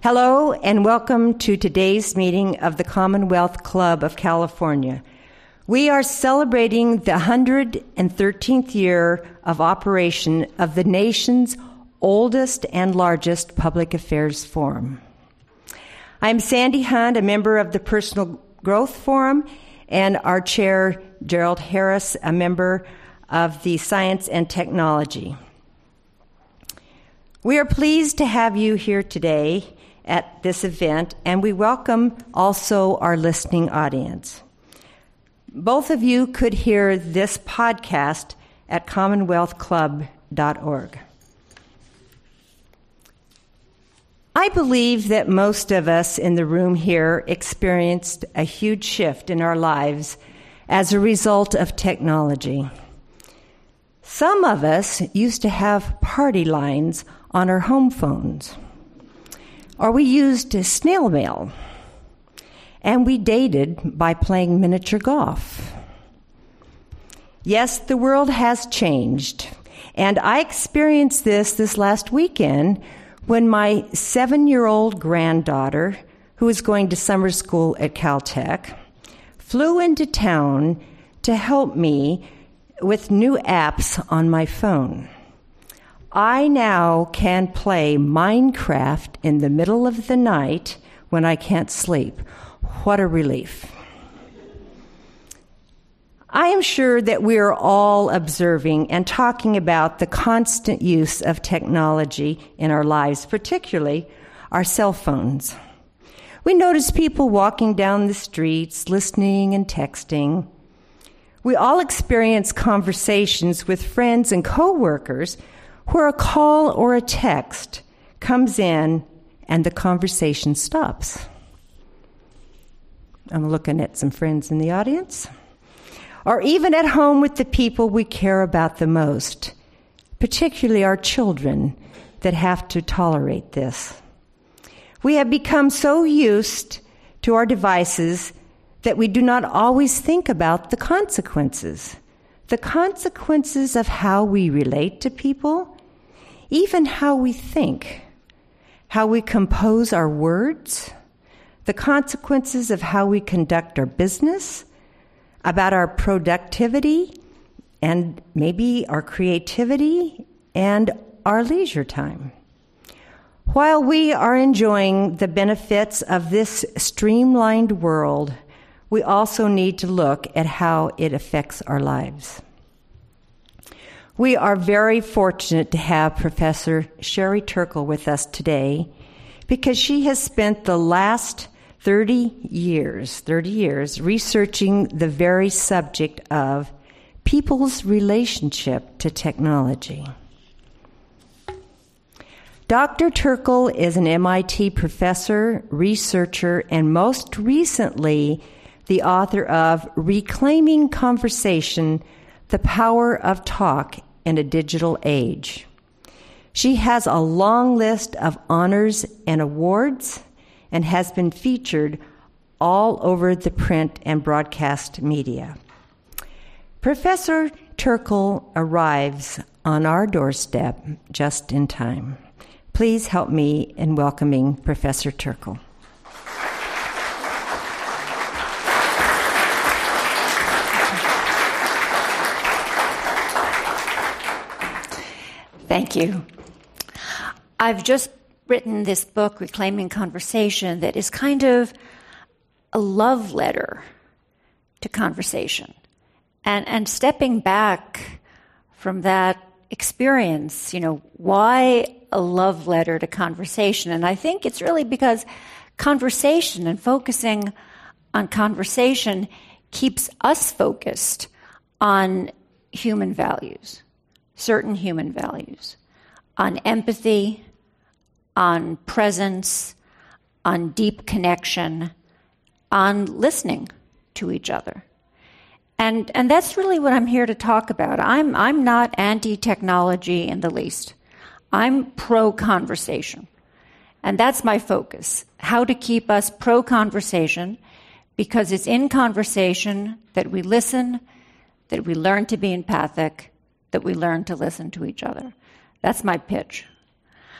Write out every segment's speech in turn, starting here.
Hello and welcome to today's meeting of the Commonwealth Club of California. We are celebrating the 113th year of operation of the nation's oldest and largest public affairs forum. I'm Sandy Hunt, a member of the Personal Growth Forum, and our chair, Gerald Harris, a member of the Science and Technology. We are pleased to have you here today at this event, and we welcome also our listening audience. Both of you could hear this podcast at commonwealthclub.org. I believe that most of us in the room here experienced a huge shift in our lives as a result of technology. Some of us used to have party lines on our home phones, or we used snail mail, and we dated by playing miniature golf. Yes, the world has changed, and I experienced this last weekend when my 7-year-old granddaughter, who is going to summer school at Caltech, flew into town to help me with new apps on my phone. I now can play Minecraft in the middle of the night when I can't sleep. What a relief. I am sure that we are all observing and talking about the constant use of technology in our lives, particularly our cell phones. We notice people walking down the streets, listening and texting. We all experience conversations with friends and coworkers where a call or a text comes in and the conversation stops. I'm looking at some friends in the audience. Or even at home with the people we care about the most, particularly our children that have to tolerate this. We have become so used to our devices that we do not always think about the consequences of how we relate to people, even how we think, how we compose our words, the consequences of how we conduct our business, about our productivity, and maybe our creativity and our leisure time. While we are enjoying the benefits of this streamlined world, we also need to look at how it affects our lives. We are very fortunate to have Professor Sherry Turkle with us today because she has spent the last 30 years researching the very subject of people's relationship to technology. Dr. Turkle is an MIT professor, researcher, and most recently the author of Reclaiming Conversation: The Power of Talk in a Digital Age. She has a long list of honors and awards and has been featured all over the print and broadcast media. Professor Turkle arrives on our doorstep just in time. Please help me in welcoming Professor Turkle. Thank you. I've just written this book, Reclaiming Conversation, that is kind of a love letter to conversation. And stepping back from that experience, why a love letter to conversation? And I think it's really because conversation and focusing on conversation keeps us focused on human values. Certain human values, on empathy, on presence, on deep connection, on listening to each other. And that's really what I'm here to talk about. I'm not anti-technology in the least. I'm pro-conversation. And that's my focus, how to keep us pro-conversation, because it's in conversation that we listen, that we learn to be empathic, that we learn to listen to each other. That's my pitch.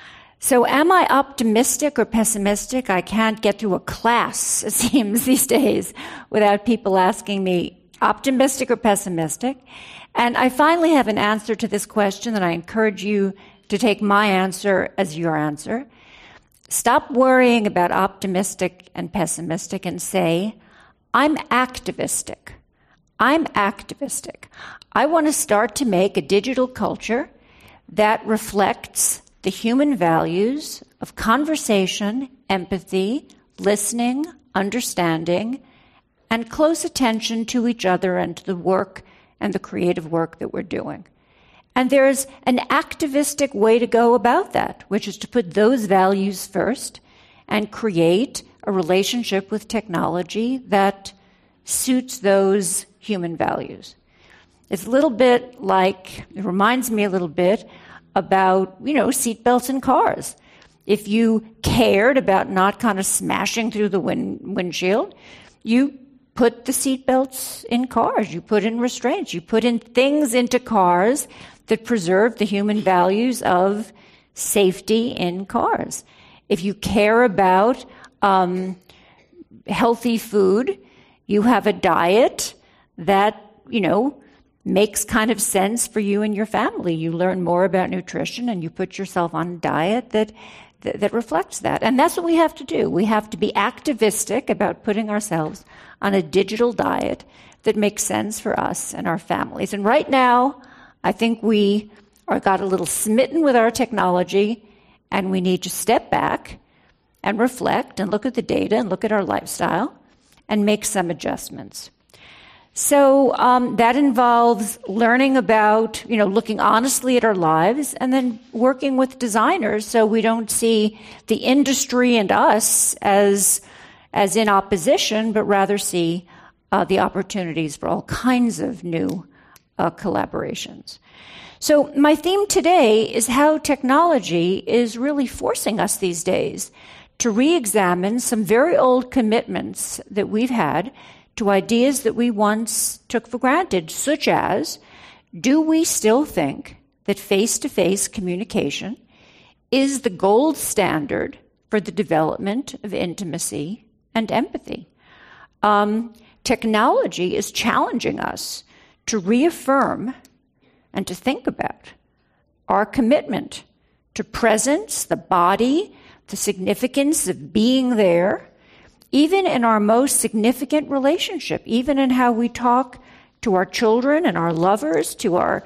So am I optimistic or pessimistic? I can't get through a class, it seems, these days without people asking me, optimistic or pessimistic? And I finally have an answer to this question, and I encourage you to take my answer as your answer. Stop worrying about optimistic and pessimistic and say, I'm activistic. I'm activistic. I want to start to make a digital culture that reflects the human values of conversation, empathy, listening, understanding, and close attention to each other and to the work and the creative work that we're doing. And there's an activistic way to go about that, which is to put those values first and create a relationship with technology that suits those human values. It's a little bit like, it reminds me a little bit about, seatbelts in cars. If you cared about not kind of smashing through the windshield, you put the seatbelts in cars. You put in restraints. You put in things into cars that preserve the human values of safety in cars. If you care about healthy food, you have a diet that, makes kind of sense for you and your family. You learn more about nutrition and you put yourself on a diet that reflects that. And that's what we have to do. We have to be activistic about putting ourselves on a digital diet that makes sense for us and our families. And right now, I think we got a little smitten with our technology, and we need to step back and reflect and look at the data and look at our lifestyle and make some adjustments. So that involves learning about, looking honestly at our lives and then working with designers so we don't see the industry and us as in opposition, but rather see the opportunities for all kinds of new collaborations. So my theme today is how technology is really forcing us these days to re-examine some very old commitments that we've had to ideas that we once took for granted, such as, do we still think that face-to-face communication is the gold standard for the development of intimacy and empathy? Technology is challenging us to reaffirm and to think about our commitment to presence, the body, the significance of being there, even in our most significant relationship, even in how we talk to our children and our lovers, to our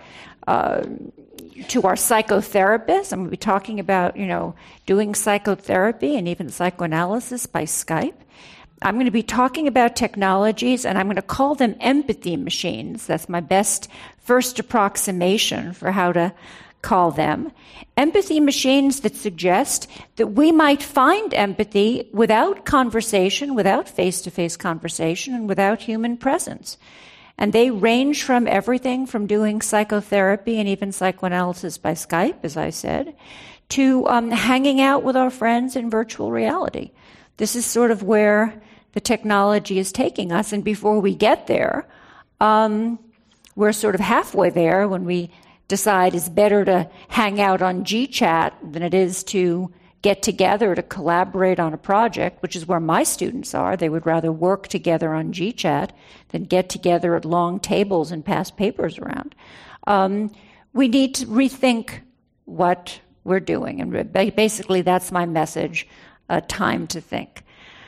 psychotherapists. I'm going to be talking about, doing psychotherapy and even psychoanalysis by Skype. I'm going to be talking about technologies, and I'm going to call them empathy machines. That's my best first approximation for how to call them. Empathy machines that suggest that we might find empathy without conversation, without face-to-face conversation, and without human presence. And they range from everything from doing psychotherapy and even psychoanalysis by Skype, as I said, to hanging out with our friends in virtual reality. This is sort of where the technology is taking us. And before we get there, we're sort of halfway there when we decide it's better to hang out on GChat than it is to get together to collaborate on a project, which is where my students are. They would rather work together on GChat than get together at long tables and pass papers around. We need to rethink what we're doing. And basically, that's my message, time to think.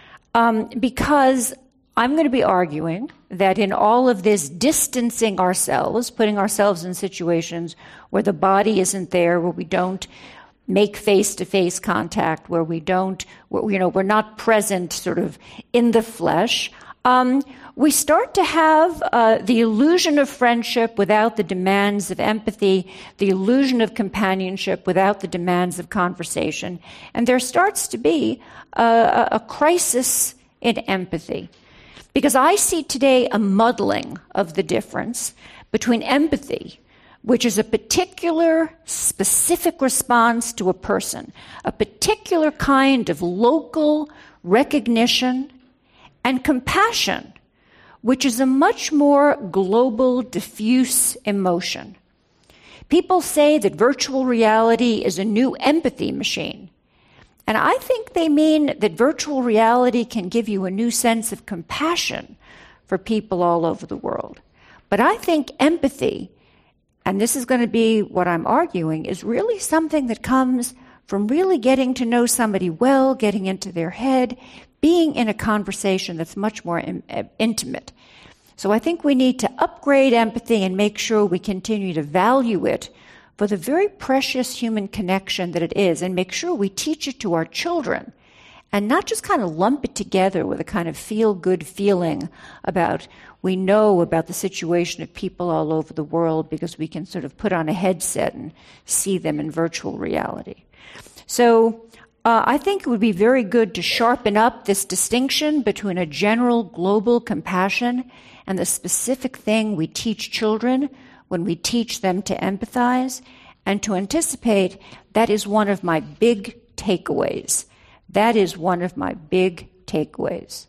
Because I'm going to be arguing that in all of this distancing ourselves, putting ourselves in situations where the body isn't there, where we don't make face-to-face contact, where we don't, we're not present sort of in the flesh, we start to have the illusion of friendship without the demands of empathy, the illusion of companionship without the demands of conversation. And there starts to be a crisis in empathy. Because I see today a muddling of the difference between empathy, which is a particular specific response to a person, a particular kind of local recognition, and compassion, which is a much more global, diffuse emotion. People say that virtual reality is a new empathy machine. And I think they mean that virtual reality can give you a new sense of compassion for people all over the world. But I think empathy, and this is going to be what I'm arguing, is really something that comes from really getting to know somebody well, getting into their head, being in a conversation that's much more intimate. So I think we need to upgrade empathy and make sure we continue to value it for the very precious human connection that it is, and make sure we teach it to our children and not just kind of lump it together with a kind of feel-good feeling about we know about the situation of people all over the world because we can sort of put on a headset and see them in virtual reality. So I think it would be very good to sharpen up this distinction between a general global compassion and the specific thing we teach children when we teach them to empathize, and to anticipate that is one of my big takeaways. That is one of my big takeaways.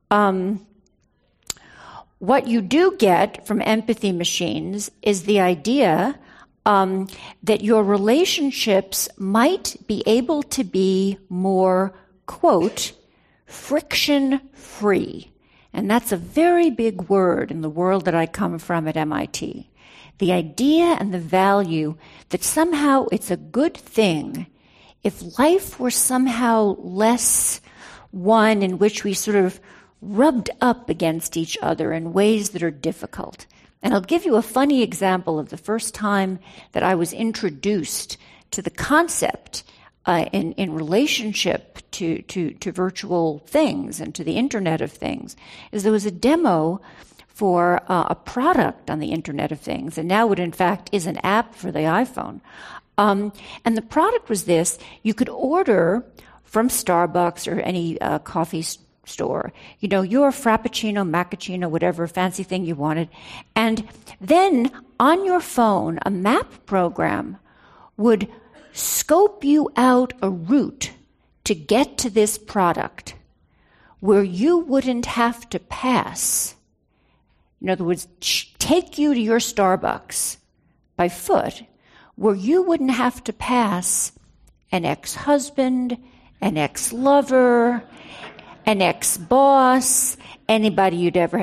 What you do get from empathy machines is the idea that your relationships might be able to be more, quote, friction-free. And that's a very big word in the world that I come from at MIT. The idea and the value that somehow it's a good thing if life were somehow less one in which we sort of rubbed up against each other in ways that are difficult. And I'll give you a funny example of the first time that I was introduced to the concept in relationship to virtual things and to the Internet of Things, is there was a demo for a product on the Internet of Things, and now it in fact is an app for the iPhone. And the product was this: you could order from Starbucks or any coffee store, your Frappuccino, Macchiato, whatever fancy thing you wanted, and then on your phone, a map program would scope you out a route to get to this product where you wouldn't have to pass. In other words, take you to your Starbucks by foot, where you wouldn't have to pass an ex-husband, an ex-lover, an ex-boss, anybody you'd ever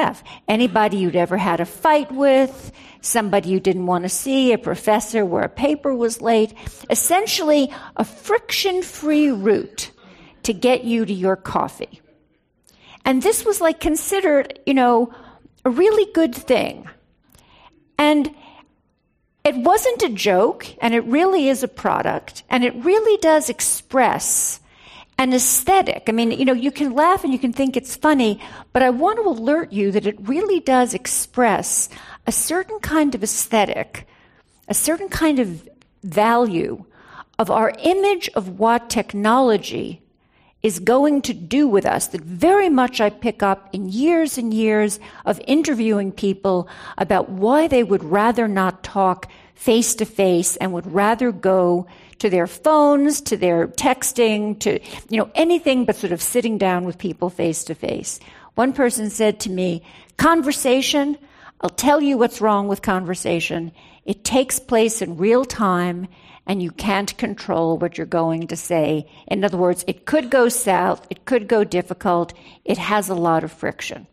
had a fight with, somebody you didn't want to see, a professor where a paper was late. Essentially, a friction-free route to get you to your coffee. And this was considered, a really good thing. And it wasn't a joke, and it really is a product, and it really does express an aesthetic. I mean, you can laugh and you can think it's funny, but I want to alert you that it really does express a certain kind of aesthetic, a certain kind of value of our image of what technology is going to do with us that very much I pick up in years and years of interviewing people about why they would rather not talk face to face and would rather go to their phones, to their texting, to, anything but sort of sitting down with people face to face. One person said to me, conversation, I'll tell you what's wrong with conversation. It takes place in real time, and you can't control what you're going to say. In other words, it could go south, it could go difficult, it has a lot of friction.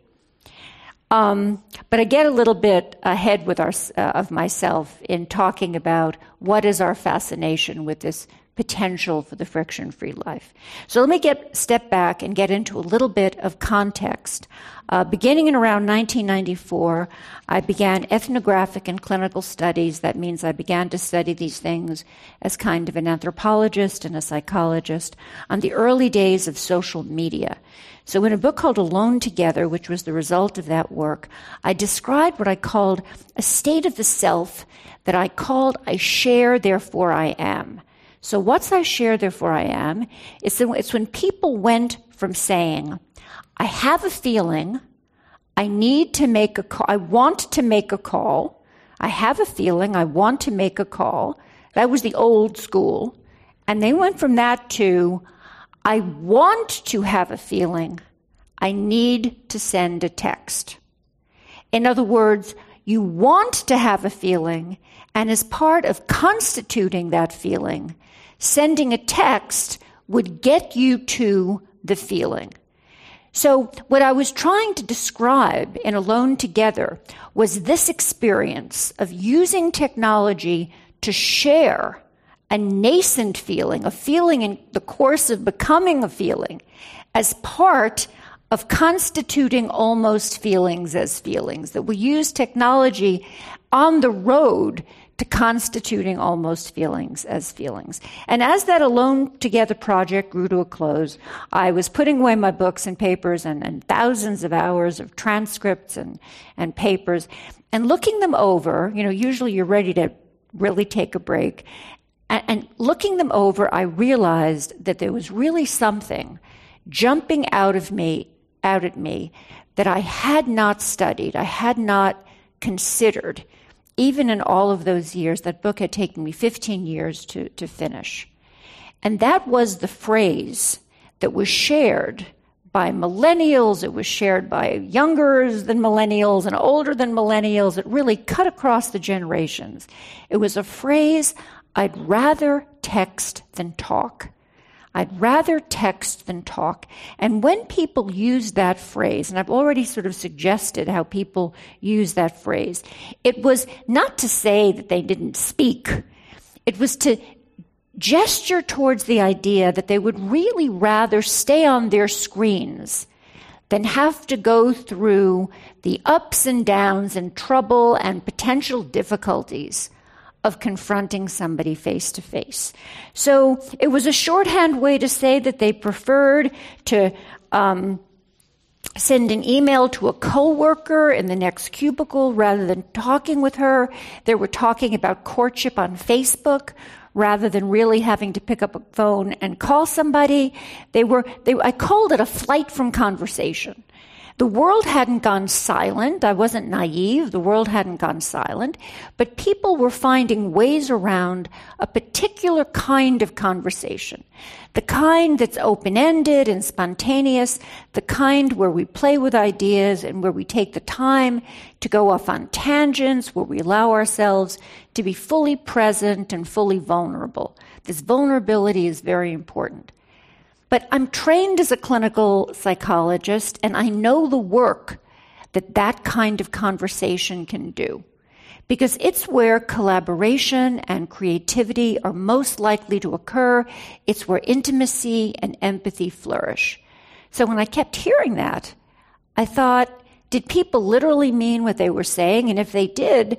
But I get a little bit ahead of myself in talking about what is our fascination with this potential for the friction-free life. So let me step back and get into a little bit of context. Beginning in around 1994, I began ethnographic and clinical studies. That means I began to study these things as kind of an anthropologist and a psychologist on the early days of social media. So in a book called Alone Together, which was the result of that work, I described what I called a state of the self that I called I share, therefore I am. So what's I share, therefore I am? It's when people went from saying, I have a feeling, I need to make a call, I want to make a call, I have a feeling, I want to make a call. That was the old school. And they went from that to, I want to have a feeling, I need to send a text. In other words, you want to have a feeling, and as part of constituting that feeling, sending a text would get you to the feeling. So what I was trying to describe in Alone Together was this experience of using technology to share a nascent feeling, a feeling in the course of becoming a feeling, as part of constituting almost feelings as feelings, that we use technology on the road to constituting almost feelings as feelings. And as that Alone Together project grew to a close, I was putting away my books and papers and thousands of hours of transcripts and papers and looking them over. Usually you're ready to really take a break. And looking them over, I realized that there was really something jumping out at me that I had not studied, I had not considered, even in all of those years. That book had taken me 15 years to finish. And that was the phrase that was shared by millennials. It was shared by younger than millennials and older than millennials. It really cut across the generations. It was a phrase, I'd rather text than talk. I'd rather text than talk. And when people use that phrase, and I've already sort of suggested how people use that phrase, it was not to say that they didn't speak. It was to gesture towards the idea that they would really rather stay on their screens than have to go through the ups and downs and trouble and potential difficulties of confronting somebody face to face. So it was a shorthand way to say that they preferred to send an email to a coworker in the next cubicle rather than talking with her. They were talking about courtship on Facebook rather than really having to pick up a phone and call somebody. I called it a flight from conversation. The world hadn't gone silent. I wasn't naive. The world hadn't gone silent. But people were finding ways around a particular kind of conversation. The kind that's open-ended and spontaneous. The kind where we play with ideas and where we take the time to go off on tangents, where we allow ourselves to be fully present and fully vulnerable. This vulnerability is very important. But I'm trained as a clinical psychologist, and I know the work that kind of conversation can do, because it's where collaboration and creativity are most likely to occur. It's where intimacy and empathy flourish. So when I kept hearing that, I thought, did people literally mean what they were saying? And if they did,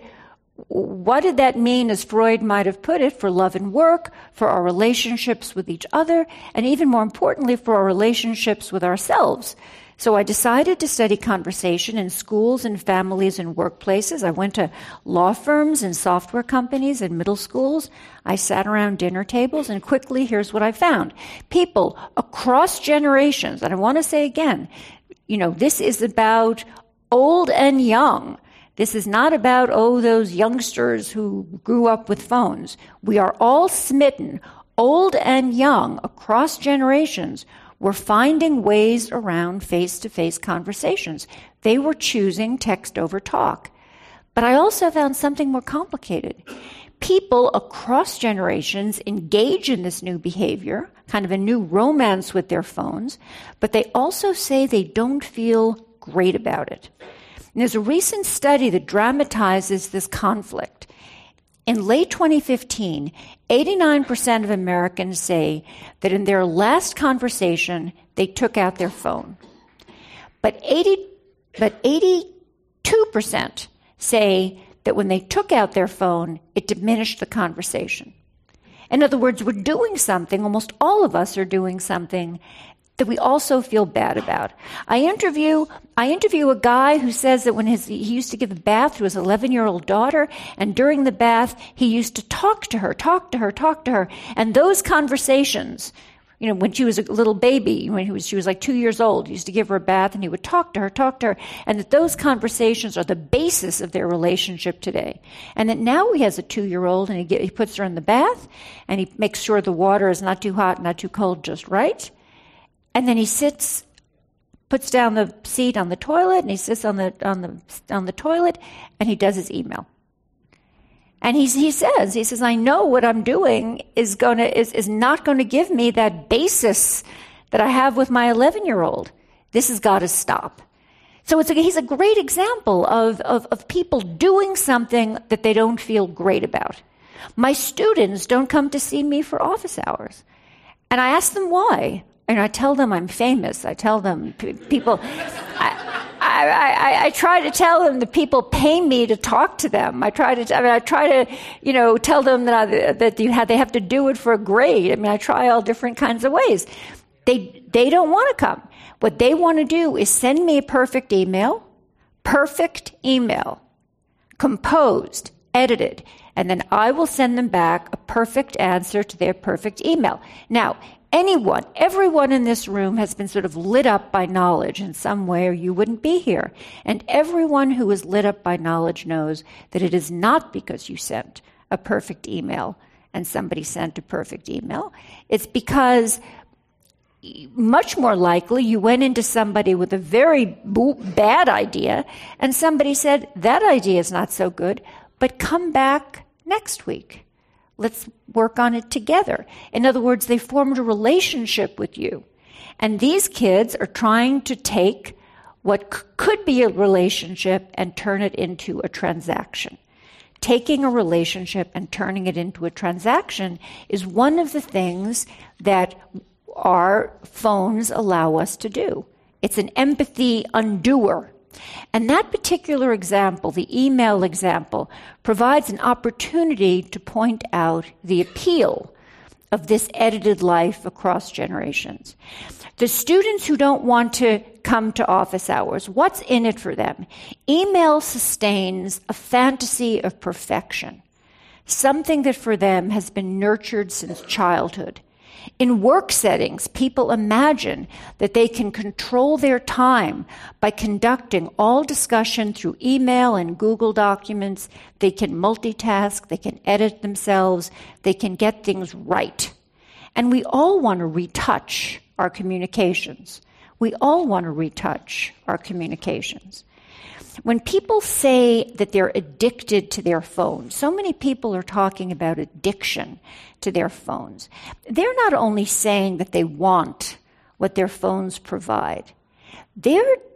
what did that mean, as Freud might have put it, for love and work, for our relationships with each other, and even more importantly, for our relationships with ourselves? So I decided to study conversation in schools and families and workplaces. I went to law firms and software companies and middle schools. I sat around dinner tables, and quickly, here's what I found. People across generations, and I want to say again, this is about old and young. This is not about, those youngsters who grew up with phones. We are all smitten, old and young, across generations. Were finding ways around face-to-face conversations. They were choosing text over talk. But I also found something more complicated. People across generations engage in this new behavior, kind of a new romance with their phones, but they also say they don't feel great about it. And there's a recent study that dramatizes this conflict. In late 2015, 89% of Americans say that in their last conversation, they took out their phone. But 82% say that when they took out their phone, it diminished the conversation. In other words, we're doing something, almost all of us are doing something that we also feel bad about. I interview a guy who says that when he used to give a bath to his 11-year-old daughter, and during the bath, he used to talk to her. And those conversations, when she was a little baby, she was like 2 years old, he used to give her a bath, and he would talk to her, and that those conversations are the basis of their relationship today. And that now he has a 2-year-old, and he puts her in the bath, and he makes sure the water is not too hot, not too cold, just right. And then he puts down the seat on the toilet, and he sits on the toilet, and he does his email. And he says, I know what I'm doing is not going to give me that basis that I have with my 11-year-old. This has got to stop. So he's a great example of people doing something that they don't feel great about. My students don't come to see me for office hours. And I ask them why. And I tell them I'm famous. I tell them people... I try to tell them that people pay me to talk to them. I try to tell them that they have to do it for a grade. I try all different kinds of ways. They don't want to come. What they want to do is send me a perfect email, composed, edited, and then I will send them back a perfect answer to their perfect email. Now, everyone in this room has been sort of lit up by knowledge in some way or you wouldn't be here. And everyone who is lit up by knowledge knows that it is not because you sent a perfect email and somebody sent a perfect email. It's because much more likely you went into somebody with a very bad idea and somebody said, that idea is not so good, but come back next week. Let's work on it together. In other words, they formed a relationship with you. And these kids are trying to take what could be a relationship and turn it into a transaction. Taking a relationship and turning it into a transaction is one of the things that our phones allow us to do. It's an empathy undoer. And that particular example, the email example, provides an opportunity to point out the appeal of this edited life across generations. The students who don't want to come to office hours, what's in it for them? Email sustains a fantasy of perfection, something that for them has been nurtured since childhood. In work settings, people imagine that they can control their time by conducting all discussion through email and Google documents. They can multitask, they can edit themselves, they can get things right. And we all want to retouch our communications. We all want to retouch our communications. When people say that they're addicted to their phones, so many people are talking about addiction to their phones. They're not only saying that they want what their phones provide, they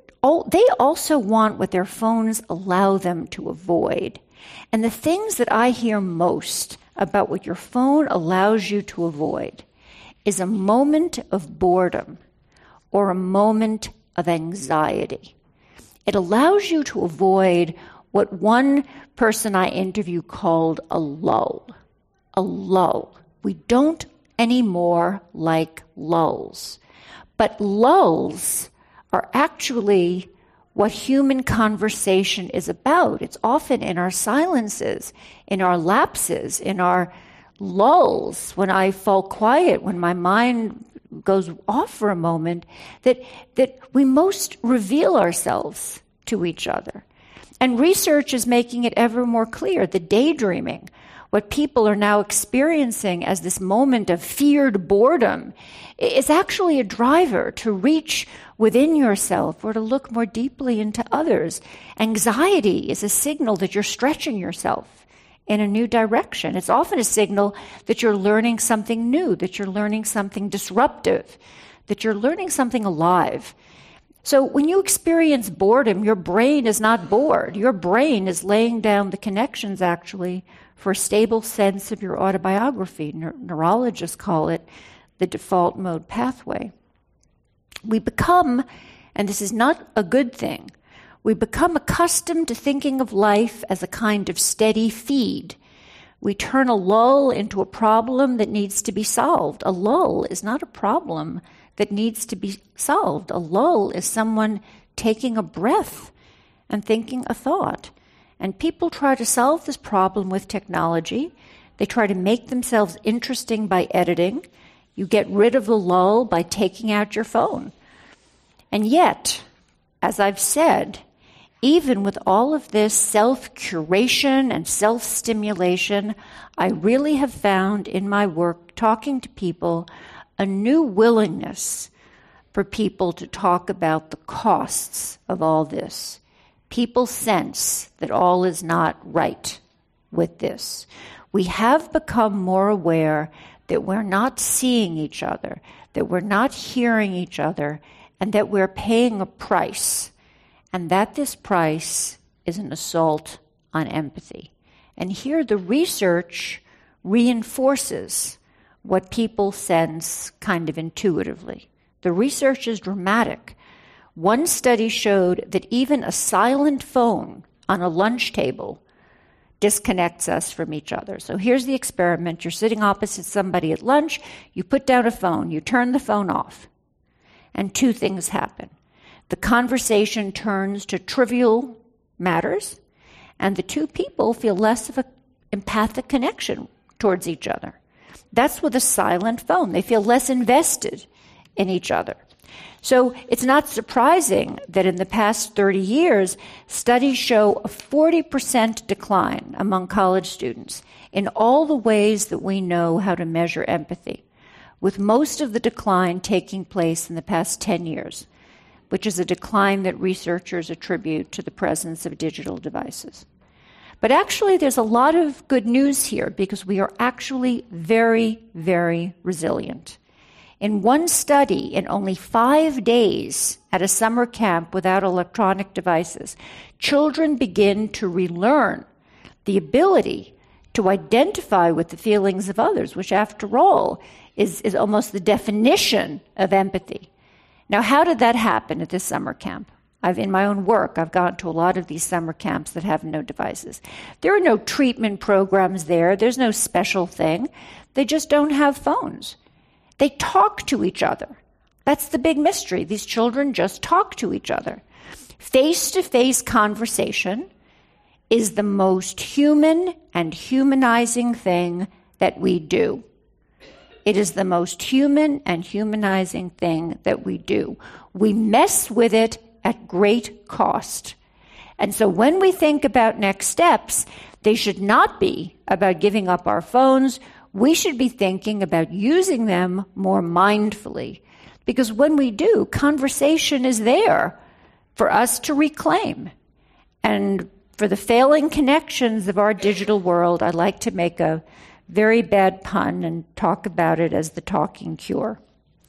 also want what their phones allow them to avoid. And the things that I hear most about what your phone allows you to avoid is a moment of boredom or a moment of anxiety. It allows you to avoid what one person I interviewed called a lull. A lull. We don't anymore like lulls. But lulls are actually what human conversation is about. It's often in our silences, in our lapses, in our lulls, when I fall quiet, when my mind goes off for a moment, that we most reveal ourselves to each other. And research is making it ever more clear. The daydreaming, what people are now experiencing as this moment of feared boredom, is actually a driver to reach within yourself or to look more deeply into others. Anxiety is a signal that you're stretching yourself in a new direction. It's often a signal that you're learning something new, that you're learning something disruptive, that you're learning something alive. So when you experience boredom, your brain is not bored. Your brain is laying down the connections, actually, for a stable sense of your autobiography. Neurologists call it the default mode pathway. We become, and this is not a good thing, we become accustomed to thinking of life as a kind of steady feed. We turn a lull into a problem that needs to be solved. A lull is not a problem that needs to be solved. A lull is someone taking a breath and thinking a thought. And people try to solve this problem with technology. They try to make themselves interesting by editing. You get rid of the lull by taking out your phone. And yet, as I've said, even with all of this self-curation and self-stimulation, I really have found in my work talking to people a new willingness for people to talk about the costs of all this. People sense that all is not right with this. We have become more aware that we're not seeing each other, that we're not hearing each other, and that we're paying a price, and that this price is an assault on empathy. And here the research reinforces what people sense kind of intuitively. The research is dramatic. One study showed that even a silent phone on a lunch table disconnects us from each other. So here's the experiment. You're sitting opposite somebody at lunch. You put down a phone. You turn the phone off. And two things happen. The conversation turns to trivial matters, and the two people feel less of an empathic connection towards each other. That's with a silent phone. They feel less invested in each other. So it's not surprising that in the past 30 years, studies show a 40% decline among college students in all the ways that we know how to measure empathy, with most of the decline taking place in the past 10 years, which is a decline that researchers attribute to the presence of digital devices. But actually, there's a lot of good news here because we are actually very, very resilient. In one study, in only 5 days at a summer camp without electronic devices, children begin to relearn the ability to identify with the feelings of others, which after all is almost the definition of empathy. Now, how did that happen at this summer camp? In my own work, I've gone to a lot of these summer camps that have no devices. There are no treatment programs there. There's no special thing. They just don't have phones. They talk to each other. That's the big mystery. These children just talk to each other. Face-to-face conversation is the most human and humanizing thing that we do. It is the most human and humanizing thing that we do. We mess with it at great cost. And so when we think about next steps, they should not be about giving up our phones. We should be thinking about using them more mindfully. Because when we do, conversation is there for us to reclaim. And for the failing connections of our digital world, I like to make a very bad pun and talk about it as the talking cure.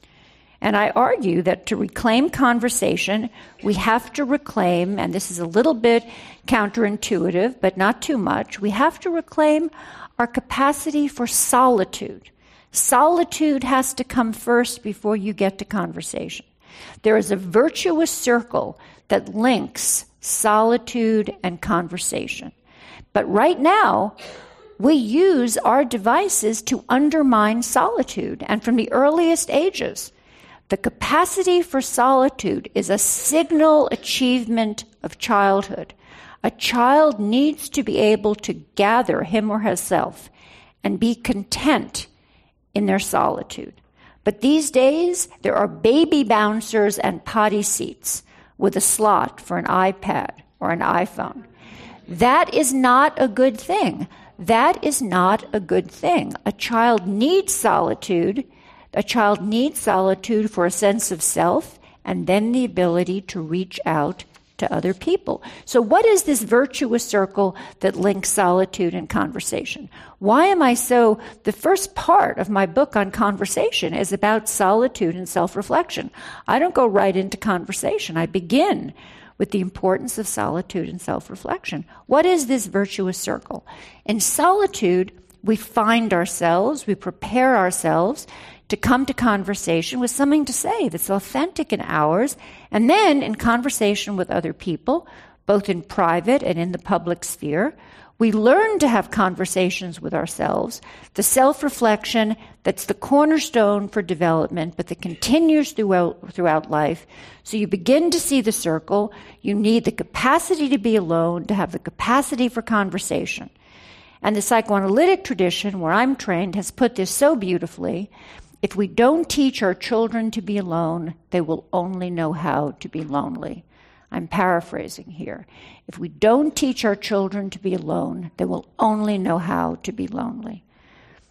And I argue that to reclaim conversation, we have to reclaim, and this is a little bit counterintuitive, but not too much, we have to reclaim our capacity for solitude. Solitude has to come first before you get to conversation. There is a virtuous circle that links solitude and conversation. But right now, we use our devices to undermine solitude, and from the earliest ages. The capacity for solitude is a signal achievement of childhood. A child needs to be able to gather him or herself and be content in their solitude. But these days, there are baby bouncers and potty seats with a slot for an iPad or an iPhone. That is not a good thing. That is not a good thing. A child needs solitude. A child needs solitude for a sense of self and then the ability to reach out to other people. So what is this virtuous circle that links solitude and conversation? Why am I so... The first part of my book on conversation is about solitude and self-reflection. I don't go right into conversation. I begin with the importance of solitude and self-reflection. What is this virtuous circle? In solitude, we find ourselves, we prepare ourselves to come to conversation with something to say that's authentic and ours, and then in conversation with other people, both in private and in the public sphere, we learn to have conversations with ourselves, the self-reflection that's the cornerstone for development, but that continues throughout life. So you begin to see the circle. You need the capacity to be alone, to have the capacity for conversation. And the psychoanalytic tradition, where I'm trained, has put this so beautifully. If we don't teach our children to be alone, they will only know how to be lonely. I'm paraphrasing here. If we don't teach our children to be alone, they will only know how to be lonely.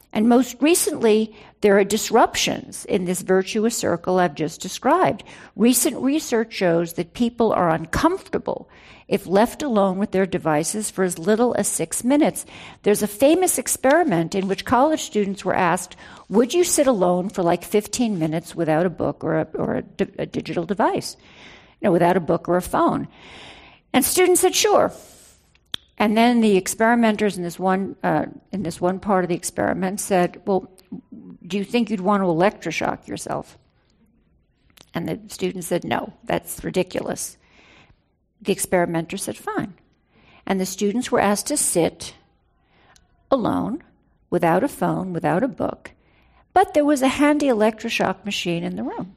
And most recently, there are disruptions in this virtuous circle I've just described. Recent research shows that people are uncomfortable if left alone with their devices for as little as 6 minutes. There's a famous experiment in which college students were asked, would you sit alone for like 15 minutes without a book or a digital device, without a book or a phone? And students said, sure. And then the experimenters in this one part of the experiment said, well, do you think you'd want to electroshock yourself? And the students said, no, that's ridiculous. The experimenter said, fine. And the students were asked to sit alone, without a phone, without a book, but there was a handy electroshock machine in the room.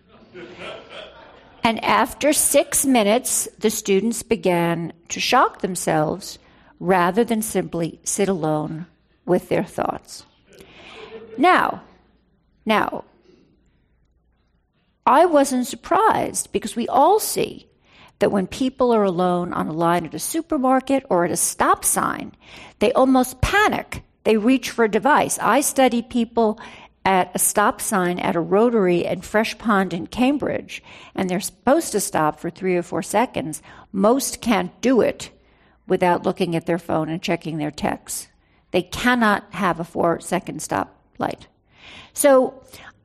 And after 6 minutes, the students began to shock themselves rather than simply sit alone with their thoughts. Now, I wasn't surprised because we all see that when people are alone on a line at a supermarket or at a stop sign, they almost panic. They reach for a device. I study people at a stop sign at a rotary at Fresh Pond in Cambridge, and they're supposed to stop for 3 or 4 seconds. Most can't do it without looking at their phone and checking their texts. They cannot have a 4-second stop light. So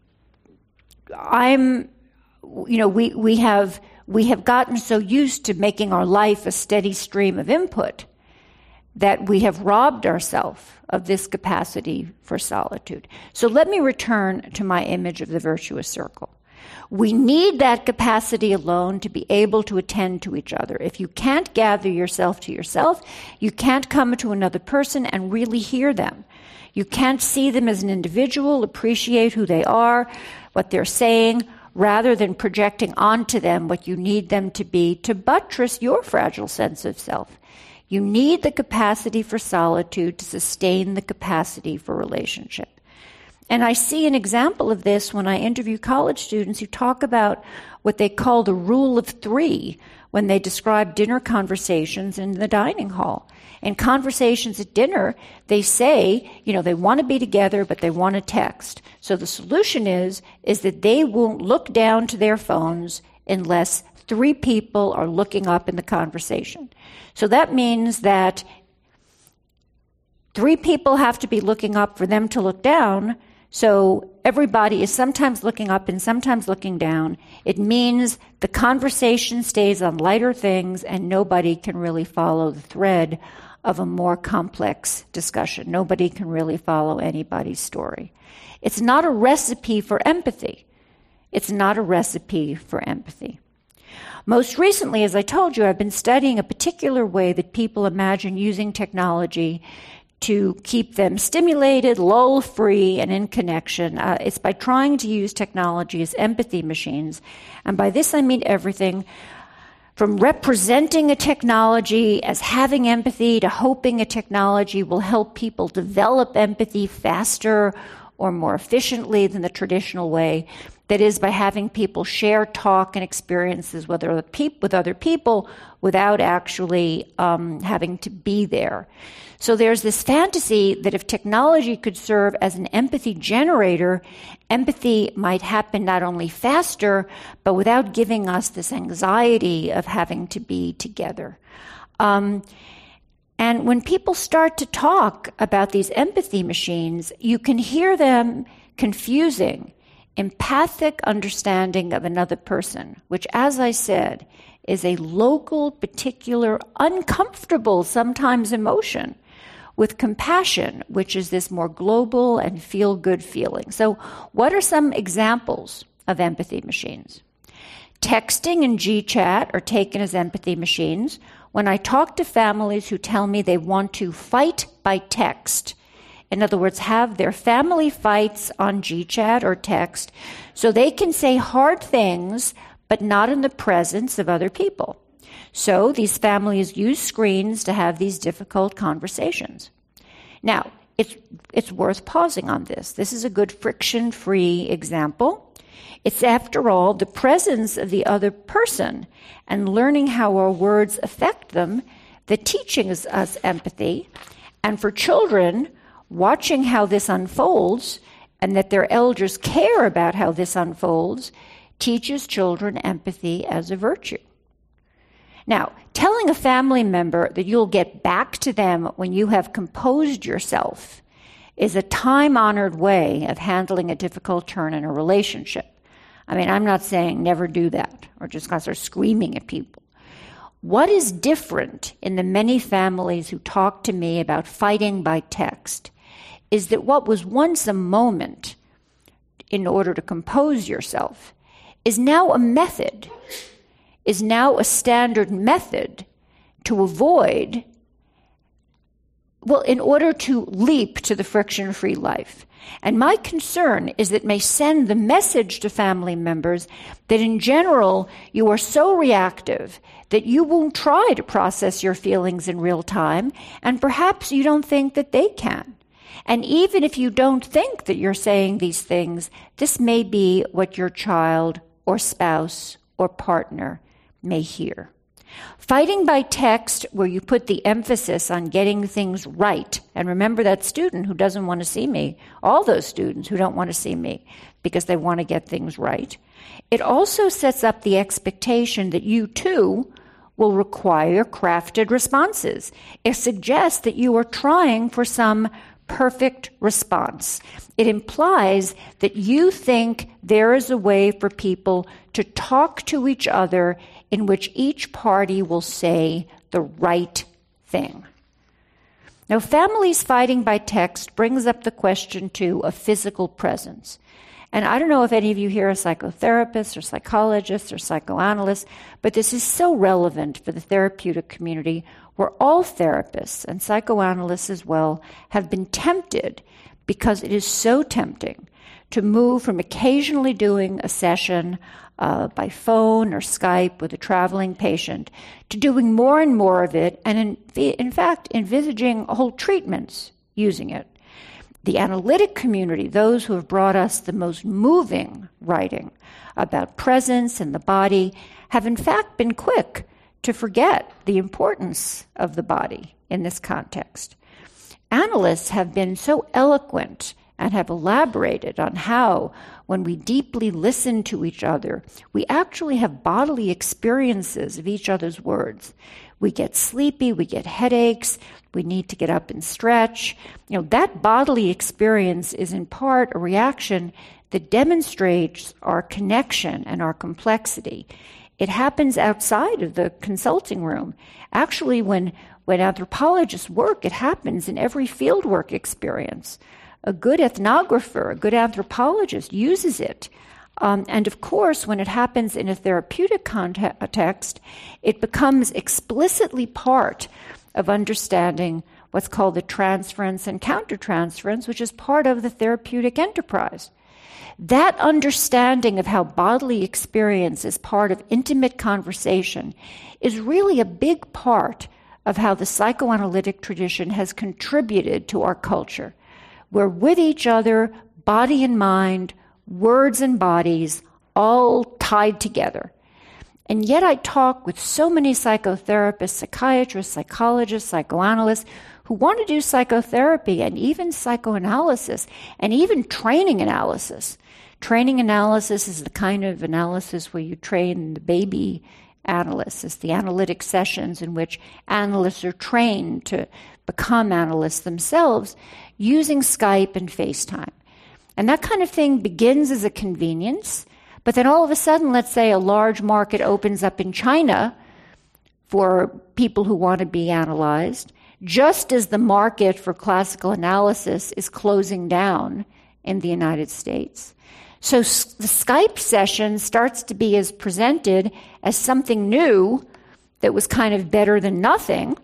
we have gotten so used to making our life a steady stream of input that we have robbed ourselves of this capacity for solitude. So let me return to my image of the virtuous circle. We need that capacity alone to be able to attend to each other. If you can't gather yourself to yourself, you can't come to another person and really hear them. You can't see them as an individual, appreciate who they are, what they're saying, rather than projecting onto them what you need them to be to buttress your fragile sense of self. You need the capacity for solitude to sustain the capacity for relationship. And I see an example of this when I interview college students who talk about what they call the rule of 3 when they describe dinner conversations in the dining hall. In conversations at dinner, they say, they want to be together, but they want to text. So the solution is that they won't look down to their phones unless 3 people are looking up in the conversation. So that means that 3 people have to be looking up for them to look down. So everybody is sometimes looking up and sometimes looking down. It means the conversation stays on lighter things and nobody can really follow the thread of a more complex discussion. Nobody can really follow anybody's story. It's not a recipe for empathy. It's not a recipe for empathy. Most recently, as I told you, I've been studying a particular way that people imagine using technology to keep them stimulated, lull-free, and in connection. It's by trying to use technology as empathy machines. And by this I mean everything from representing a technology as having empathy to hoping a technology will help people develop empathy faster or more efficiently than the traditional way. That is, by having people share, talk, and experiences with other people without actually having to be there. So there's this fantasy that if technology could serve as an empathy generator, empathy might happen not only faster, but without giving us this anxiety of having to be together. And when people start to talk about these empathy machines, you can hear them confusing empathic understanding of another person, which, as I said, is a local, particular, uncomfortable, sometimes emotion, with compassion, which is this more global and feel-good feeling. So what are some examples of empathy machines? Texting and GChat are taken as empathy machines. When I talk to families who tell me they want to fight by text, in other words, have their family fights on GChat or text so they can say hard things, but not in the presence of other people. So these families use screens to have these difficult conversations. Now, it's worth pausing on this. This is a good friction-free example. It's, after all, the presence of the other person and learning how our words affect them that teaches us empathy. And for children, watching how this unfolds and that their elders care about how this unfolds teaches children empathy as a virtue. Now, telling a family member that you'll get back to them when you have composed yourself is a time-honored way of handling a difficult turn in a relationship. I mean, I'm not saying never do that or just start screaming at people. What is different in the many families who talk to me about fighting by text is that what was once a moment in order to compose yourself is now a method, is now a standard method to avoid, in order to leap to the friction-free life. And my concern is that it may send the message to family members that in general you are so reactive that you won't try to process your feelings in real time, and perhaps you don't think that they can. And even if you don't think that you're saying these things, this may be what your child or spouse or partner may hear. Fighting by text, where you put the emphasis on getting things right, and remember that student who doesn't want to see me, all those students who don't want to see me because they want to get things right, it also sets up the expectation that you too will require crafted responses. It suggests that you are trying for some perfect response. It implies that you think there is a way for people to talk to each other in which each party will say the right thing. Now, families fighting by text brings up the question, too, of physical presence. And I don't know if any of you here are psychotherapists or psychologists or psychoanalysts, but this is so relevant for the therapeutic community where all therapists and psychoanalysts as well have been tempted, because it is so tempting, to move from occasionally doing a session by phone or Skype with a traveling patient to doing more and more of it, and in fact, envisaging whole treatments using it. The analytic community, those who have brought us the most moving writing about presence and the body, have in fact been quick to forget the importance of the body in this context. Analysts have been so eloquent and have elaborated on how, when we deeply listen to each other, we actually have bodily experiences of each other's words. We get sleepy, we get headaches, we need to get up and stretch. That bodily experience is in part a reaction that demonstrates our connection and our complexity. It happens outside of the consulting room. Actually, when anthropologists work, it happens in every fieldwork experience. A good ethnographer, a good anthropologist uses it. And of course, when it happens in a therapeutic context, it becomes explicitly part of understanding what's called the transference and countertransference, which is part of the therapeutic enterprise. That understanding of how bodily experience is part of intimate conversation is really a big part of how the psychoanalytic tradition has contributed to our culture. We're with each other, body and mind, words and bodies, all tied together. And yet I talk with so many psychotherapists, psychiatrists, psychologists, psychoanalysts who want to do psychotherapy and even psychoanalysis and even training analysis. Training analysis is the kind of analysis where you train the baby analysts. It's the analytic sessions in which analysts are trained to become analysts themselves using Skype and FaceTime. And that kind of thing begins as a convenience, but then all of a sudden, let's say a large market opens up in China for people who want to be analyzed, just as the market for classical analysis is closing down in the United States. So the Skype session starts to be as presented as something new that was kind of better than nothing,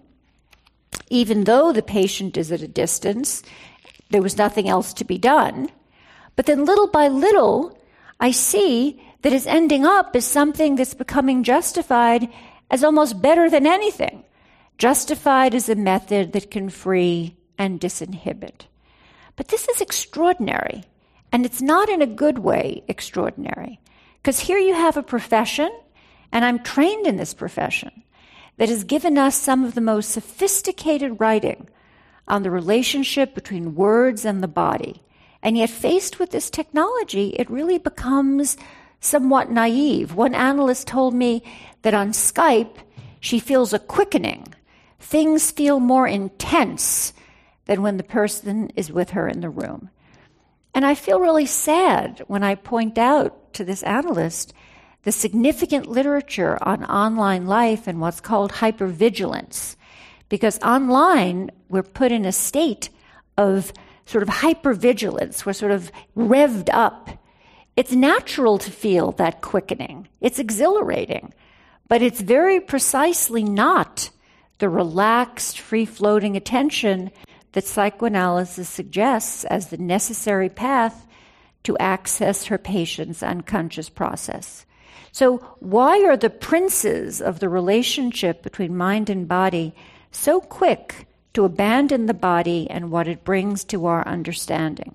even though the patient is at a distance, there was nothing else to be done. But then little by little, I see that it's ending up as something that's becoming justified as almost better than anything, justified as a method that can free and disinhibit. But this is extraordinary, and it's not in a good way extraordinary, because here you have a profession, and I'm trained in this profession, that has given us some of the most sophisticated writing on the relationship between words and the body. And yet, faced with this technology, it really becomes somewhat naive. One analyst told me that on Skype, she feels a quickening. Things feel more intense than when the person is with her in the room. And I feel really sad when I point out to this analyst the significant literature on online life and what's called hypervigilance. Because online, we're put in a state of sort of hypervigilance. We're sort of revved up. It's natural to feel that quickening. It's exhilarating. But it's very precisely not the relaxed, free-floating attention that psychoanalysis suggests as the necessary path to access her patient's unconscious process. So why are the princes of the relationship between mind and body so quick to abandon the body and what it brings to our understanding?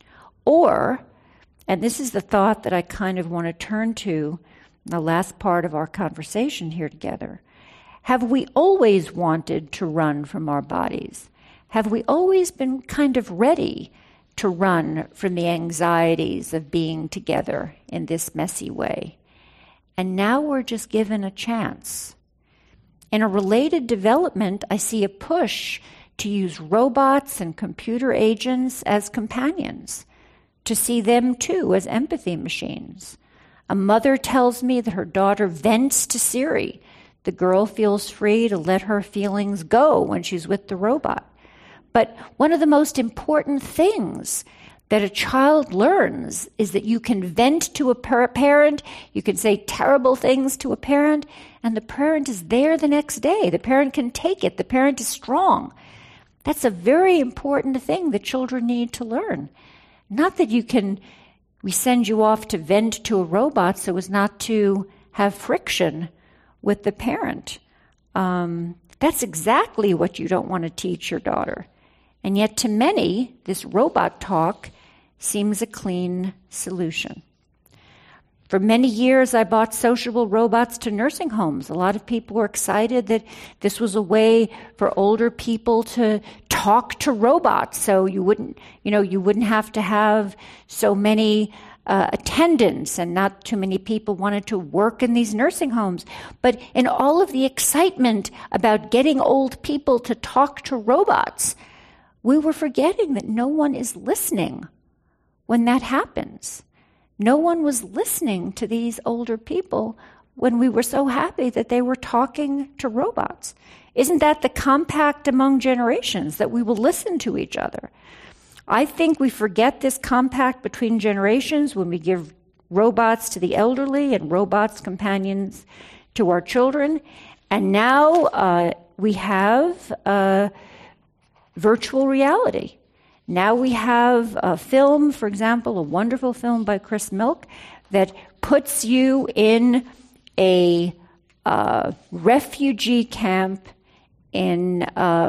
Or, and this is the thought that I kind of want to turn to in the last part of our conversation here together, have we always wanted to run from our bodies? Have we always been kind of ready to run from the anxieties of being together in this messy way? And now we're just given a chance. In a related development, I see a push to use robots and computer agents as companions, to see them too as empathy machines. A mother tells me that her daughter vents to Siri. The girl feels free to let her feelings go when she's with the robot. But one of the most important things that a child learns is that you can vent to a parent, you can say terrible things to a parent, and the parent is there the next day. The parent can take it. The parent is strong. That's a very important thing that children need to learn. Not that we send you off to vent to a robot so as not to have friction with the parent. That's exactly what you don't want to teach your daughter. And yet to many, this robot talk seems a clean solution. For many years, I bought sociable robots to nursing homes. A lot of people were excited that this was a way for older people to talk to robots, so you wouldn't have to have so many attendants, and not too many people wanted to work in these nursing homes. But in all of the excitement about getting old people to talk to robots, we were forgetting that no one is listening when that happens. No one was listening to these older people when we were so happy that they were talking to robots. Isn't that the compact among generations, that we will listen to each other? I think we forget this compact between generations when we give robots to the elderly and robots companions to our children. And now we have virtual reality. Now we have a film, for example, a wonderful film by Chris Milk that puts you in a refugee camp in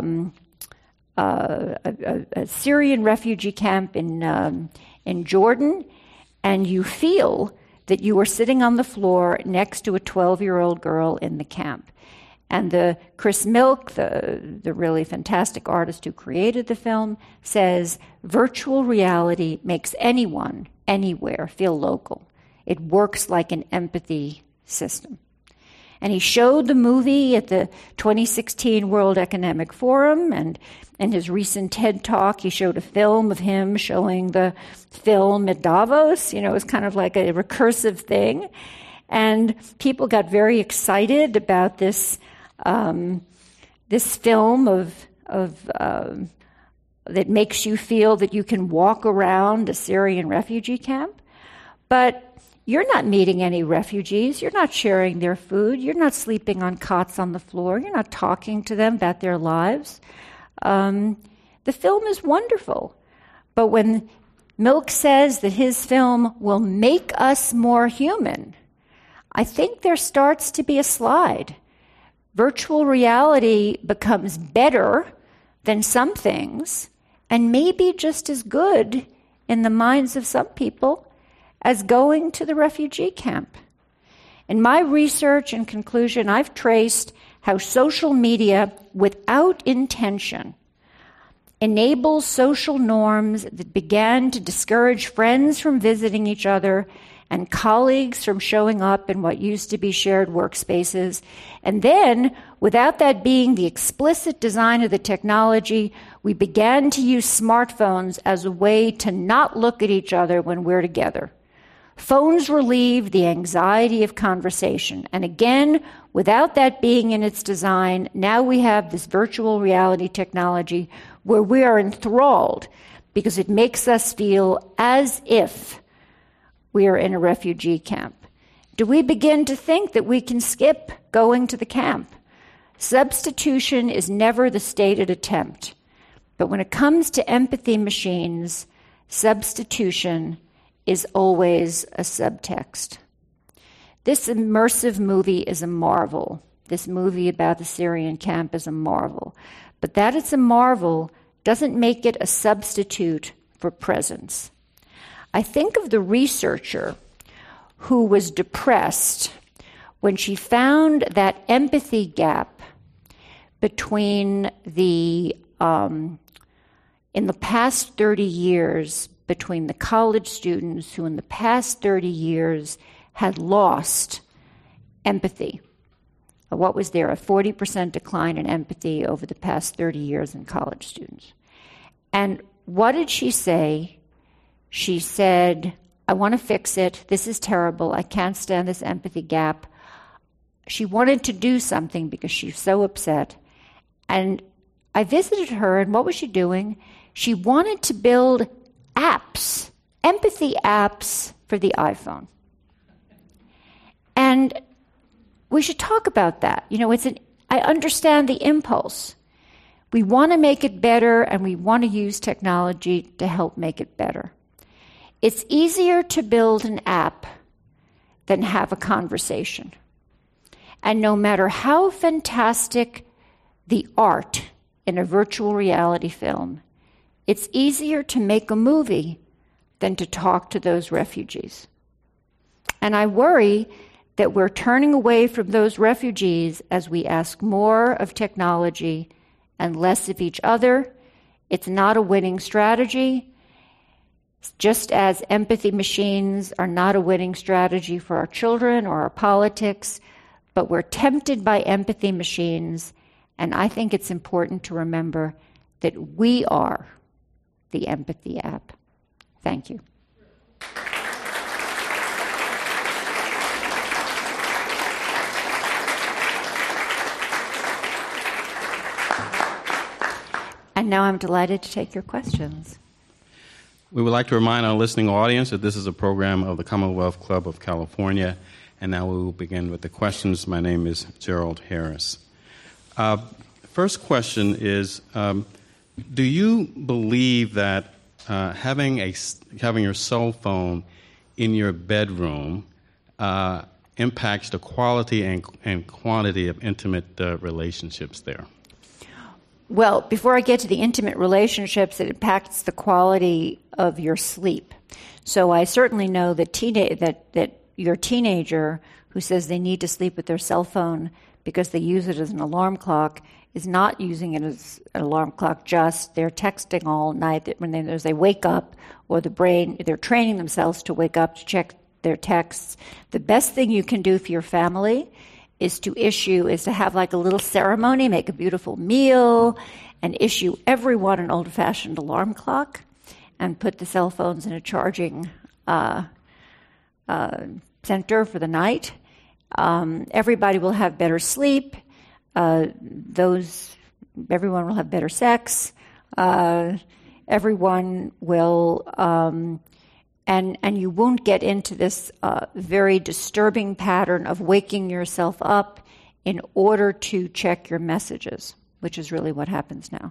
a Syrian refugee camp in Jordan, and you feel that you are sitting on the floor next to a 12-year-old girl in the camp. And the Chris Milk, the really fantastic artist who created the film, says virtual reality makes anyone, anywhere, feel local. It works like an empathy system. And he showed the movie at the 2016 World Economic Forum, and in his recent TED Talk, he showed a film of him showing the film at Davos. You know, it was kind of like a recursive thing. And people got very excited about this this film that makes you feel that you can walk around a Syrian refugee camp. But you're not meeting any refugees. You're not sharing their food. You're not sleeping on cots on the floor. You're not talking to them about their lives. The film is wonderful. But when Milk says that his film will make us more human, I think there starts to be a slide. Virtual reality becomes better than some things, and maybe just as good in the minds of some people as going to the refugee camp. In my research and conclusion, I've traced how social media, without intention, enables social norms that began to discourage friends from visiting each other and colleagues from showing up in what used to be shared workspaces. And then, without that being the explicit design of the technology, we began to use smartphones as a way to not look at each other when we're together. Phones relieve the anxiety of conversation. And again, without that being in its design, now we have this virtual reality technology where we are enthralled because it makes us feel as if we are in a refugee camp. Do we begin to think that we can skip going to the camp? Substitution is never the stated attempt. But when it comes to empathy machines, substitution is always a subtext. This immersive movie is a marvel. This movie about the Syrian camp is a marvel. But that it's a marvel doesn't make it a substitute for presence. I think of the researcher who was depressed when she found that empathy gap between in the past 30 years, between the college students who in the past 30 years had lost empathy. What was there? A 40% decline in empathy over the past 30 years in college students. And what did she say? She said, I want to fix it. This is terrible. I can't stand this empathy gap. She wanted to do something because she's so upset. And I visited her, and what was she doing? She wanted to build apps, empathy apps for the iPhone. And we should talk about that. You know, I understand the impulse. We want to make it better, and we want to use technology to help make it better. It's easier to build an app than have a conversation. And no matter how fantastic the art in a virtual reality film, it's easier to make a movie than to talk to those refugees. And I worry that we're turning away from those refugees as we ask more of technology and less of each other. It's not a winning strategy. Just as empathy machines are not a winning strategy for our children or our politics, but we're tempted by empathy machines, and I think it's important to remember that we are the empathy app. Thank you. And now I'm delighted to take your questions. We would like to remind our listening audience that this is a program of the Commonwealth Club of California, and now we will begin with the questions. My name is Gerald Harris. First question is, do you believe that having your cell phone in your bedroom impacts the quality and quantity of intimate relationships there? Well, before I get to the intimate relationships, it impacts the quality of your sleep. So I certainly know that that your teenager who says they need to sleep with their cell phone because they use it as an alarm clock is not using it as an alarm clock, just they're texting all night as they wake up, or they're training themselves to wake up to check their texts. The best thing you can do for your family is to have like a little ceremony, make a beautiful meal, and issue everyone an old-fashioned alarm clock, and put the cell phones in a charging center for the night. Everybody will have better sleep. Everyone will have better sex. Everyone will. And you won't get into this very disturbing pattern of waking yourself up in order to check your messages, which is really what happens now.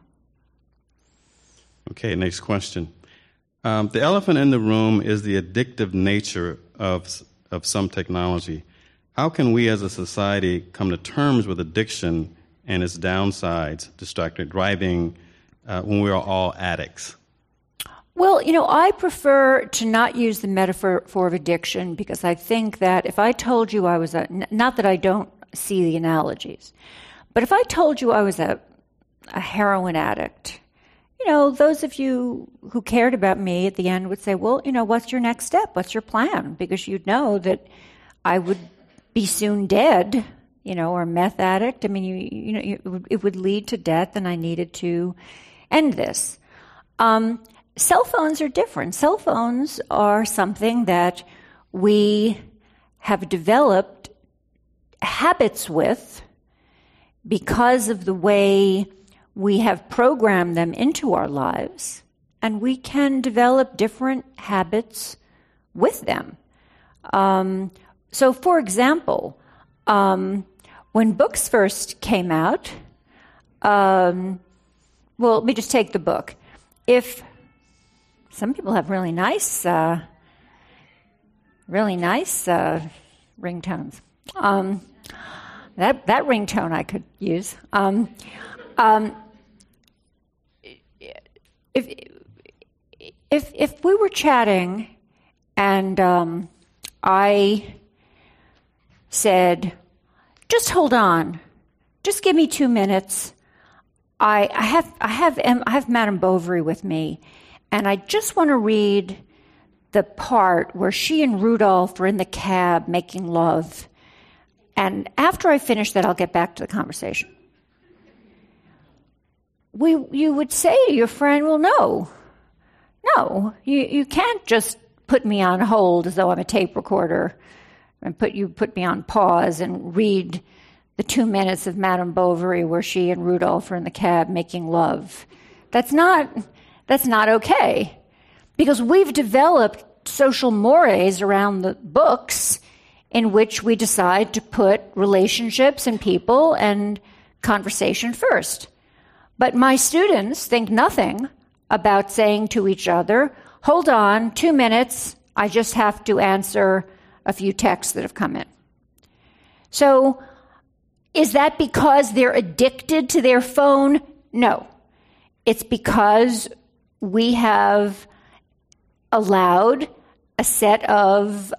Okay, next question. The elephant in the room is the addictive nature of some technology. How can we as a society come to terms with addiction and its downsides, distracted driving, when we are all addicts? Well, I prefer to not use the metaphor of addiction, because I think that if I told you I was not that I don't see the analogies, but if I told you I was a heroin addict, those of you who cared about me at the end would say, well, what's your next step? What's your plan? Because you'd know that I would be soon dead, or a meth addict. I mean, it would lead to death, and I needed to end this. Cell phones are different. Cell phones are something that we have developed habits with because of the way we have programmed them into our lives, and we can develop different habits with them. So, for example, when books first came out, well, let me just take the book. If some people have really nice ringtones. That ringtone I could use. If we were chatting and I said, just hold on, just give me 2 minutes. I have Madame Bovary with me, and I just want to read the part where she and Rudolph are in the cab making love. And after I finish that, I'll get back to the conversation. You would say to your friend, well, no, you can't just put me on hold as though I'm a tape recorder and put me on pause and read the 2 minutes of Madame Bovary where she and Rudolph are in the cab making love. That's not okay, because we've developed social mores around the books in which we decide to put relationships and people and conversation first. But my students think nothing about saying to each other, hold on, 2 minutes, I just have to answer a few texts that have come in. So, is that because they're addicted to their phone? No. It's because we have allowed a set of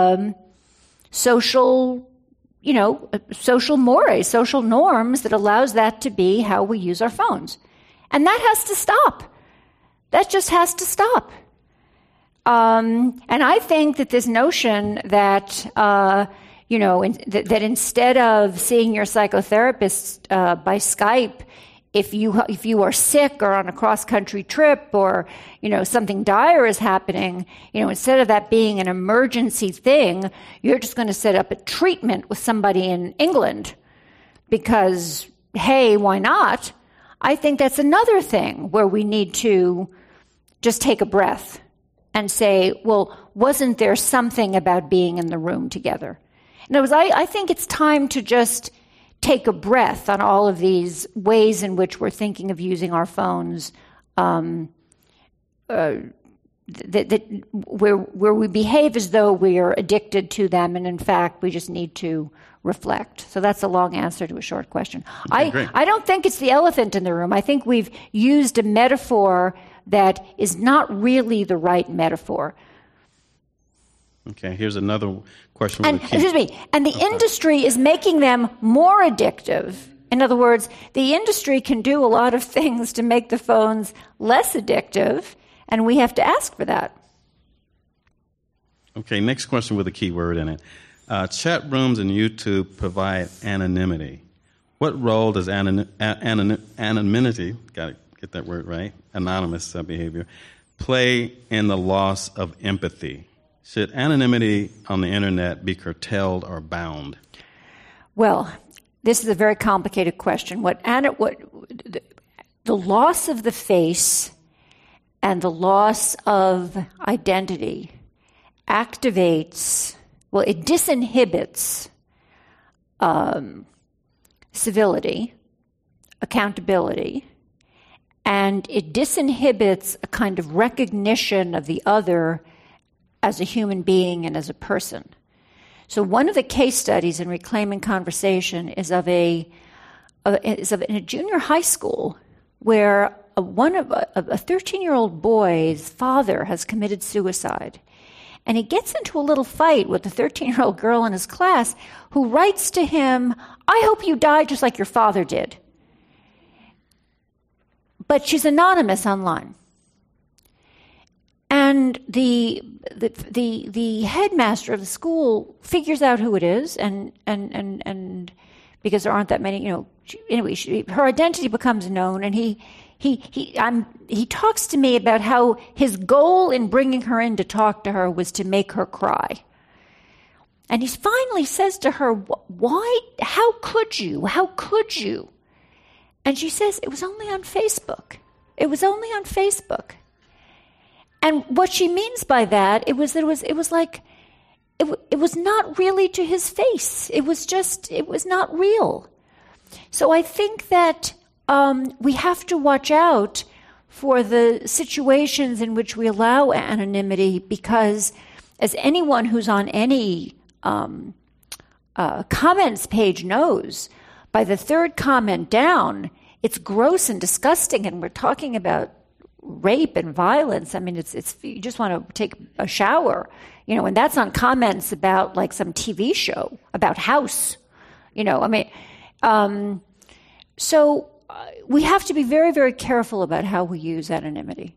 social mores, social norms that allows that to be how we use our phones. And that has to stop. That just has to stop. And I think that this notion that, that instead of seeing your psychotherapist by Skype, if you are sick or on a cross-country trip or, something dire is happening, instead of that being an emergency thing, you're just going to set up a treatment with somebody in England because, hey, why not? I think that's another thing where we need to just take a breath and say, well, wasn't there something about being in the room together? In other words, I think it's time to just take a breath on all of these ways in which we're thinking of using our phones, where we behave as though we are addicted to them, and in fact, we just need to reflect. So that's a long answer to a short question. Okay, I don't think it's the elephant in the room. I think we've used a metaphor that is not really the right metaphor. Okay, here's another question. And the industry is making them more addictive. In other words, the industry can do a lot of things to make the phones less addictive, and we have to ask for that. Okay, next question with a key word in it. Chat rooms and YouTube provide anonymity. What role does anonymity, got to get that word right, anonymous behavior, play in the loss of empathy? Should anonymity on the internet be curtailed or bound? Well, this is a very complicated question. The loss of the face and the loss of identity activates, well, it disinhibits civility, accountability, and it disinhibits a kind of recognition of the other as a human being and as a person. So one of the case studies in Reclaiming Conversation is of in a junior high school where a 13-year-old boy's father has committed suicide. And he gets into a little fight with the 13-year-old girl in his class who writes to him, I hope you die just like your father did. But she's anonymous online. And the headmaster of the school figures out who it is, and because there aren't that many, her identity becomes known, and he talks to me about how his goal in bringing her in to talk to her was to make her cry. And he finally says to her, "Why? How could you? How could you?" And she says, "It was only on Facebook. It was only on Facebook." And what she means by that, it was not really to his face. It was not real. So I think that we have to watch out for the situations in which we allow anonymity, because as anyone who's on any comments page knows, by the third comment down, it's gross and disgusting, and we're talking about rape and violence. I mean, it's you just want to take a shower, and that's on comments about like some TV show about House, so we have to be very, very careful about how we use anonymity.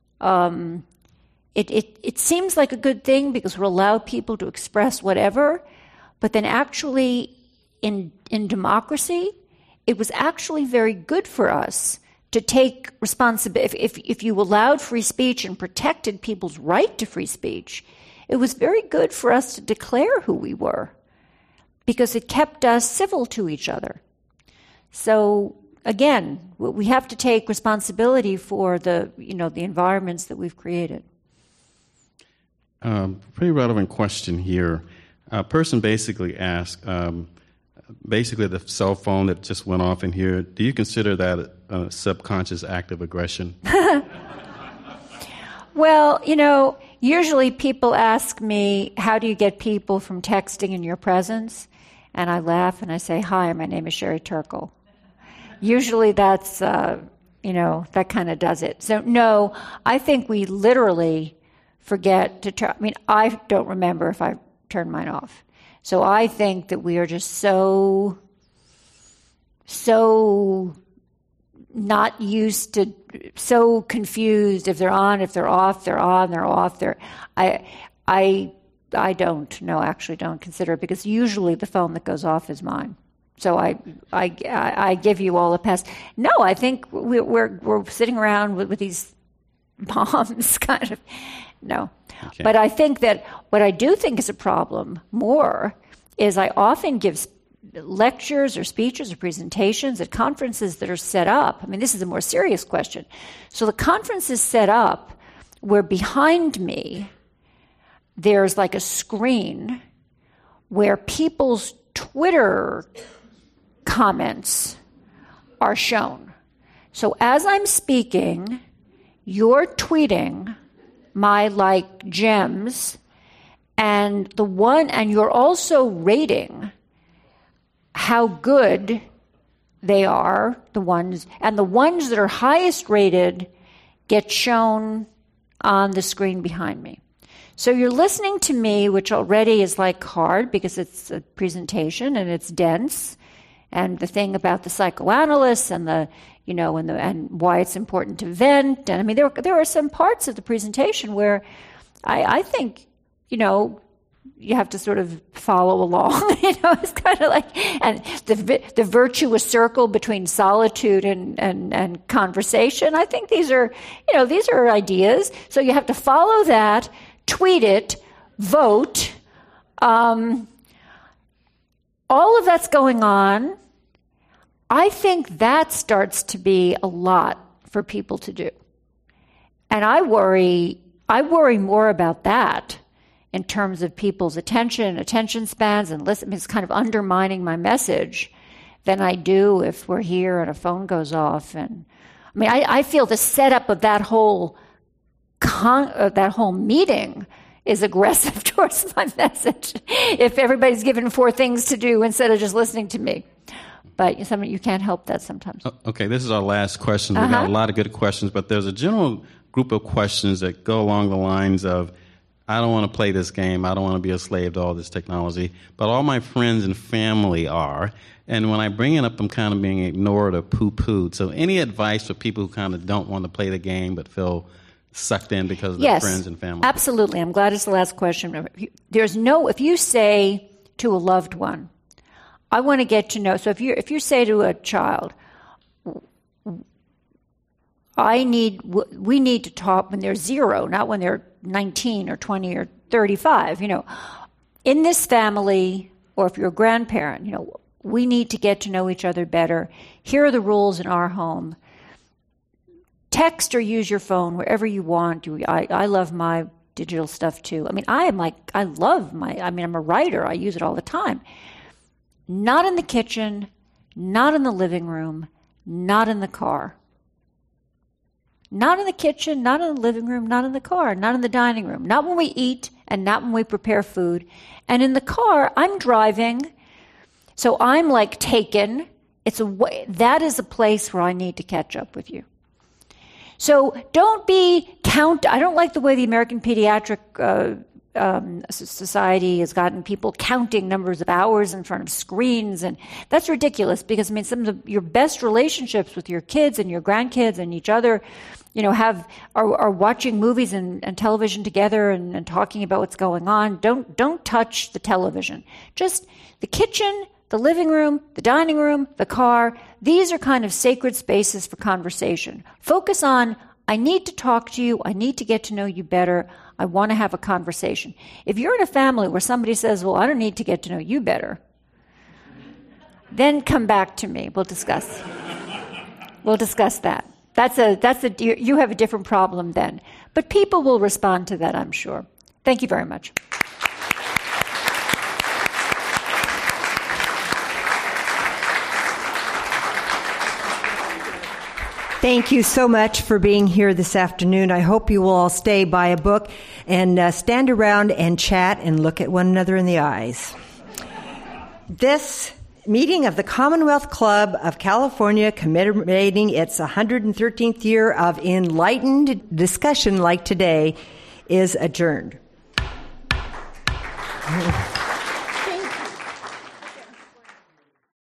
It seems like a good thing because we'll allow people to express whatever, but then actually in democracy, it was actually very good for us to take responsibility. If you allowed free speech and protected people's right to free speech, it was very good for us to declare who we were, because it kept us civil to each other. So again, we have to take responsibility for the environments that we've created. Pretty relevant question here. A person basically asked, the cell phone that just went off in here, do you consider that a subconscious act of aggression? Well, usually people ask me, how do you get people from texting in your presence? And I laugh and I say, "Hi, my name is Sherry Turkle." Usually that's, that kind of does it. So no, I think we literally forget to turn. I mean, I don't remember if I turned mine off. So I think that we are just so not used to, so confused. If they're on, if they're off, they're on, they're off. I don't consider it, because usually the phone that goes off is mine. So I give you all a pass. No, I think we're sitting around with these bombs, kind of. No. Okay. But I think that what I do think is a problem more is I often give lectures or speeches or presentations at conferences that are set up. I mean, this is a more serious question. So the conference is set up where behind me there's like a screen where people's Twitter comments are shown. So as I'm speaking, you're tweeting my gems, and you're also rating how good they are, the ones that are highest rated get shown on the screen behind me. So you're listening to me, which already is hard because it's a presentation and it's dense, and the thing about the psychoanalysts and and why it's important to vent. And I mean, there are some parts of the presentation where I think, you have to sort of follow along. It's kind of and the virtuous circle between solitude and conversation. I think these are ideas. So you have to follow that, tweet it, vote. All of that's going on. I think that starts to be a lot for people to do. And I worry more about that in terms of people's attention spans, and it's kind of undermining my message, than I do if we're here and a phone goes off. And I mean, I feel the setup of that whole meeting is aggressive towards my message. If everybody's given 4 things to do instead of just listening to me. But you can't help that sometimes. Okay, this is our last question. We've got a lot of good questions, but there's a general group of questions that go along the lines of, I don't want to play this game. I don't want to be a slave to all this technology. But all my friends and family are. And when I bring it up, I'm kind of being ignored or poo-pooed. So any advice for people who kind of don't want to play the game but feel sucked in because of their friends and family? Absolutely. I'm glad it's the last question. If you say to a loved one, I want to get to know, so if you say to a child, we need to talk when they're 0, not when they're 19 or 20 or 35, in this family, or if you're a grandparent, we need to get to know each other better. Here are the rules in our home. Text or use your phone wherever you want. I love my digital stuff too. I'm a writer. I use it all the time. Not in the kitchen, not in the living room, not in the car. Not in the kitchen, not in the living room, not in the car, not in the dining room, not when we eat and not when we prepare food. And in the car, I'm driving, so I'm like taken. That is a place where I need to catch up with you. So don't I don't like the way the American Pediatric Society has gotten people counting numbers of hours in front of screens, and that's ridiculous because some of your best relationships with your kids and your grandkids and each other, are watching movies and television together and talking about what's going on. Don't touch the television. Just the kitchen, the living room, the dining room, the car. These are kind of sacred spaces for conversation. Focus on, I need to talk to you. I need to get to know you better. I want to have a conversation. If you're in a family where somebody says, well, I don't need to get to know you better, then come back to me. We'll discuss. We'll discuss that. You have a different problem then. But people will respond to that, I'm sure. Thank you very much. Thank you so much for being here this afternoon. I hope you will all stay by a book and stand around and chat and look at one another in the eyes. This meeting of the Commonwealth Club of California, commemorating its 113th year of enlightened discussion like today, is adjourned.